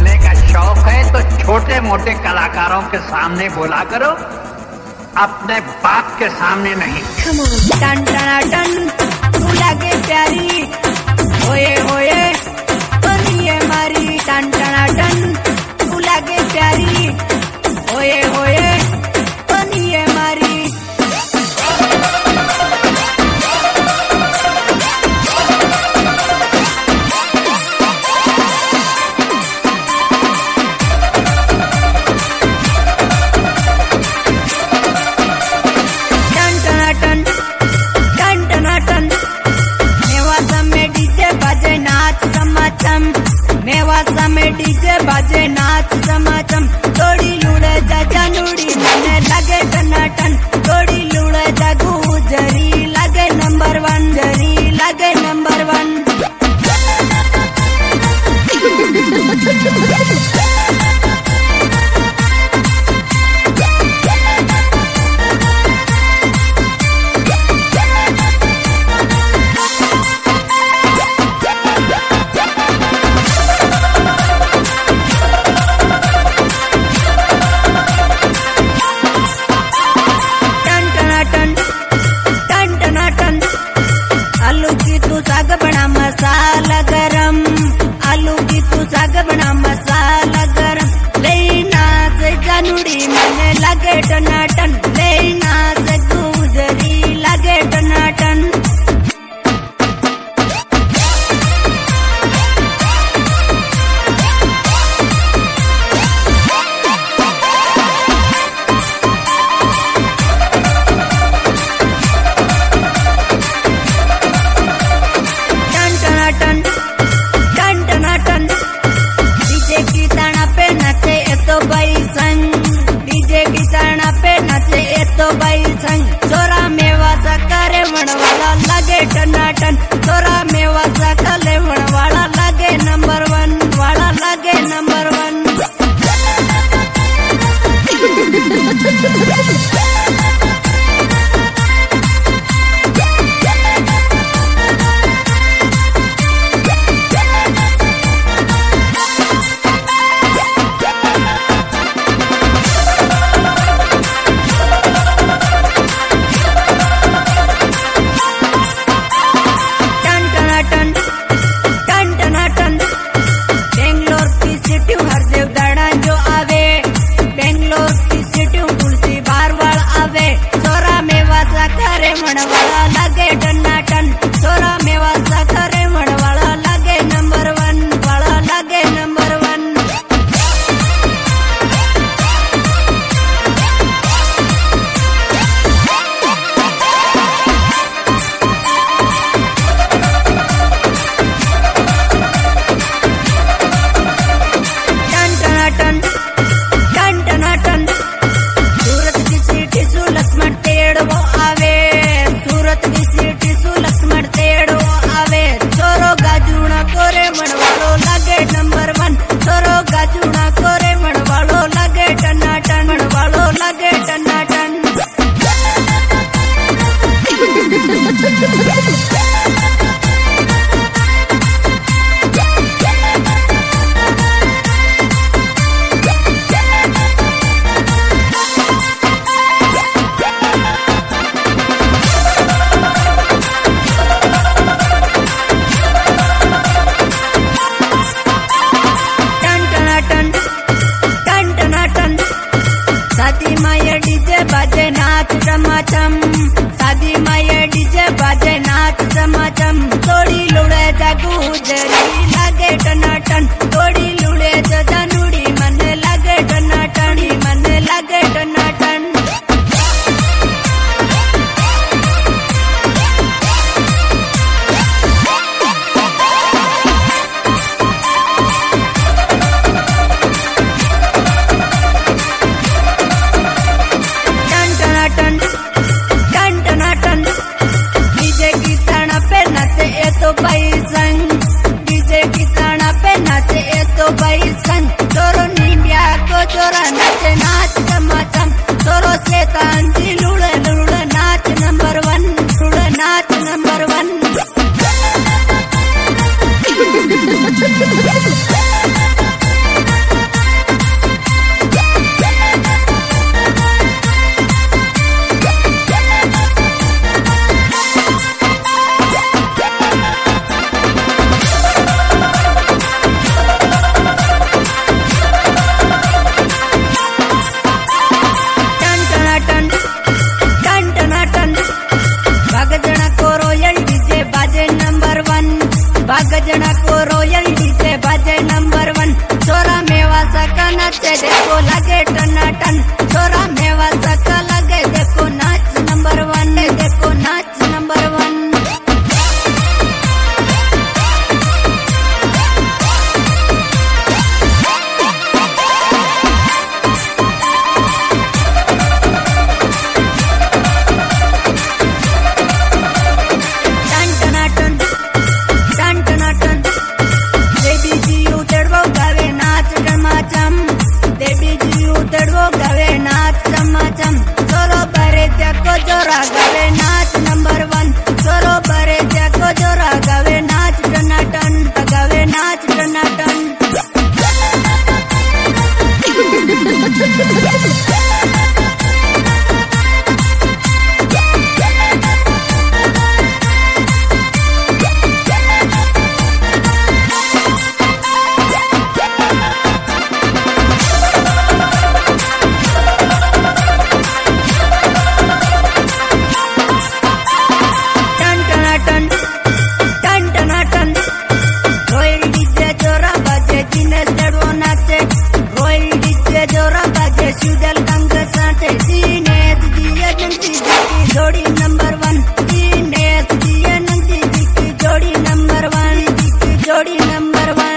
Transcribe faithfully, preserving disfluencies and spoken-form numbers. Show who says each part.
Speaker 1: बोलने का शौक है तो छोटे मोटे कलाकारों के सामने बोला करो, अपने बाप के सामने नहीं।
Speaker 2: टन टना टन तू लागे प्यारी, होए होए बनिए मारी। टन टना टन तू लागे प्यारी, होए होए बनिए मारी। मेवासा में डीजे बाजे नाच समाचम, थोड़ी लूड़े जा जानूड़ी मने लगे टनाटन। थोड़ी लूड़े जा गुजरी लगे नंबर वन, जरी लगे नंबर वन। मसाला गरम आलू की तू साग बना मसाला गरम। लेना से जानूड़ी मने लगे टनाटन, लेना से गुजरी लगे टनाटन। तो भाई संग छोरा मेवासा करे मनवाला लगे टनाटन। छोरा मेवासा करे मनवाला लगे नंबर वन, वाला लगे नंबर वन। करे मनवाला लगे टनाटन, छोरा मेवासा करे मनवाला लगे नंबर वन, वाला लगे नंबर वन। टन टनाटन टन टनाटन सूरत की सीटी सु लक्ष्मण तेड़ वो आवे। सूरत की सीटी सु लक्ष्मण तेड़ वो आवे। छोरो गाजूना कोरे मनवालो लगे नंबर वन। छोरो गाजूना कोरे मनवालो लगे टनाटन, मनवालो लगे टनाटन। शादी माये डीजे बाजे नाच समाचम, शादी माये डीजे बाजे नाच समाचम। थोड़ी लुड़े जा गुजरी लगे टनाटन। थोड़ी लुड़े जा जानूड़ी मने लगे टनाटन, मने लगे टनाटन। तो भाई संग डीजे की ताना पे नाचे ए तो भाई संग। चोरो नींबिया को चोरा नाचे नाच समाचम। चोरो से तांजी लुड़े लुड़े नाच नंबर वन, लुड़े नाच नंबर वन। ना को रोयल डीजे बाजे नंबर वन। छोरा मेवा सका नाचे देखो लगे टनाटन, छोरा मेवा सका लगे देखो नाच नंबर वन, देखो नाच नंबर वन। जोरा गवे नाच नंबर वन, छोरो बरे जाको जोरा गवे नाच टनाटन, गवे नाच टनाटन। जोड़ी नंबर वन, दिनेश जी नंदी जी की जोड़ी नंबर वन, जोड़ी नंबर वन।